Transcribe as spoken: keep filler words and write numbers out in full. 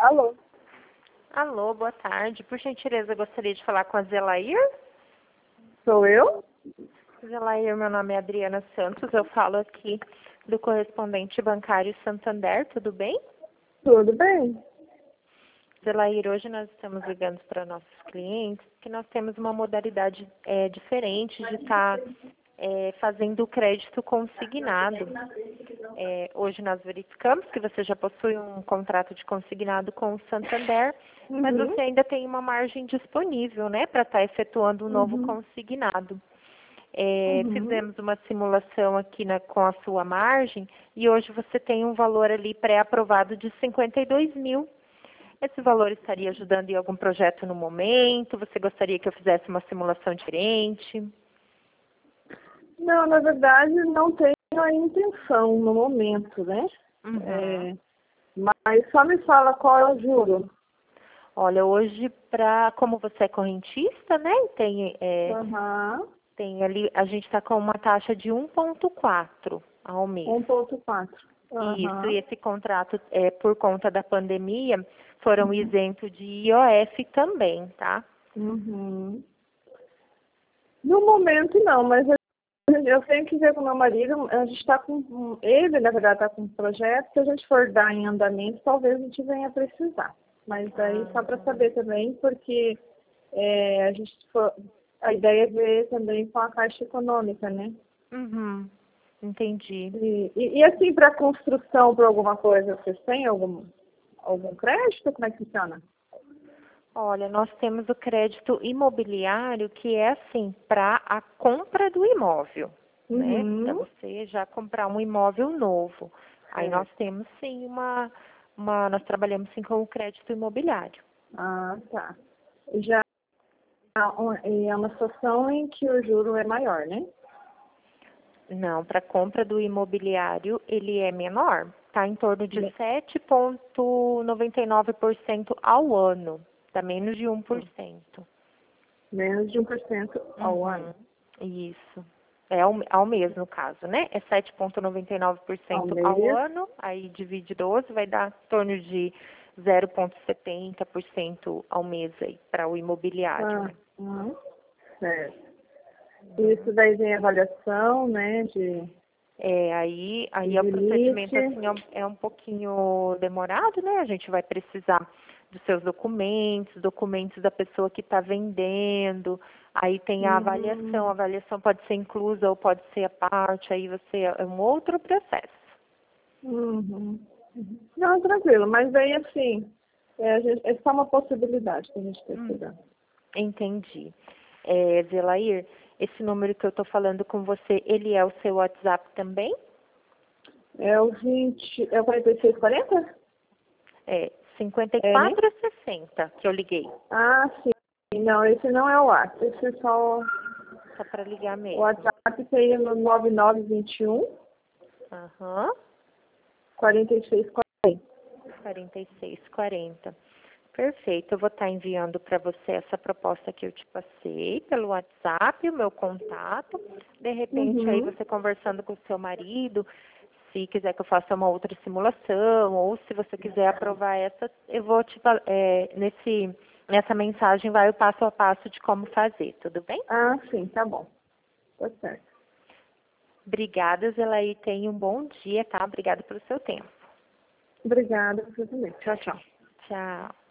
Alô? Alô, boa tarde. Por gentileza, eu gostaria de falar com a Zelair. Sou eu? Zelair, meu nome é Adriana Santos, eu falo aqui do correspondente bancário Santander, tudo bem? Tudo bem? Zelair, hoje nós estamos ligando para nossos clientes que nós temos uma modalidade é, diferente de estar é, fazendo o crédito consignado. É, hoje nós verificamos que você já possui um contrato de consignado com o Santander, Uhum. mas você ainda tem uma margem disponível, né, para estar efetuando um novo Uhum. consignado. É, Uhum. fizemos uma simulação aqui na, com a sua margem e hoje você tem um valor ali pré-aprovado de cinquenta e dois mil. Esse valor estaria ajudando em algum projeto no momento? Você gostaria que eu fizesse uma simulação diferente? Não, na verdade, não tenho a intenção no momento, né? Uhum. É, mas só me fala qual é o juro. Olha, hoje, pra, como você é correntista, né? Tem, é, Aham. tem ali, a gente está com uma taxa de um vírgula quatro ao mês. um ponto quatro. Isso, Aham. e esse contrato, é, por conta da pandemia, foram isentos de I O F também, tá? Uhum. No momento, não, mas eu eu tenho que ver com meu marido. A gente está com. Ele, na verdade, está com um projeto. Se a gente for dar em andamento, talvez a gente venha a precisar. Mas aí só para saber também, porque é, a gente for, a ideia é ver também com a Caixa Econômica, né? Uhum, entendi. E, e, e assim, para construção, para alguma coisa, vocês têm algum, algum crédito? Como é que funciona? Olha, nós temos o crédito imobiliário que é assim, para a compra do imóvel, né? Para Uhum. você já comprar um imóvel novo. Aí nós Certo. temos sim uma, uma, nós trabalhamos sim com o crédito imobiliário. Ah, tá. Já é uma situação em que o juro é maior, né? Não, para a compra do imobiliário ele é menor, está em torno de Me- sete vírgula noventa e nove por cento ao ano, dá menos de um por cento. Menos de um por cento ao ano. Uhum, isso. É ao, ao mês, no caso, né? É sete vírgula noventa e nove por Ao cento ao mês. ano, aí divide doze, vai dar em torno de zero vírgula setenta por cento ao mês aí, para o imobiliário, Ah, né? uhum. Certo. Isso daí vem avaliação, né, de, É, aí, aí é o de procedimento, limite. assim, é um, é um pouquinho demorado, né? A gente vai precisar dos seus documentos, documentos da pessoa que está vendendo, aí tem a avaliação, a Uhum. avaliação pode ser inclusa ou pode ser a parte, aí você, é um outro processo. Uhum. Uhum. Não, tranquilo, mas aí assim, é, a gente, é só uma possibilidade que a gente Hum, precisa. entendi. É, Zelair, esse número que eu estou falando com você, ele é o seu WhatsApp também? É o vinte, é o quarenta e seis quarenta? É, cinquenta e É, né? quatro sessenta que eu liguei, Ah, sim. Não, esse não é o WhatsApp, esse é só só para ligar o mesmo. WhatsApp tem no nove nove dois um, Aham. quarenta e seis quarenta. quarenta e seis quarenta. Perfeito, eu vou estar enviando para você essa proposta que eu te passei pelo WhatsApp, o meu contato. De repente, aí Uhum. você conversando com o seu marido, se quiser que eu faça uma outra simulação, ou se você quiser aprovar essa, eu vou te, fa- é, nesse, nessa mensagem vai o passo a passo de como fazer, tudo bem? Ah, sim, tá bom. Tá certo. Obrigada, Zelaí, tenha um bom dia, tá? Obrigada pelo seu tempo. Obrigada, você também. Tchau, tchau. Tchau.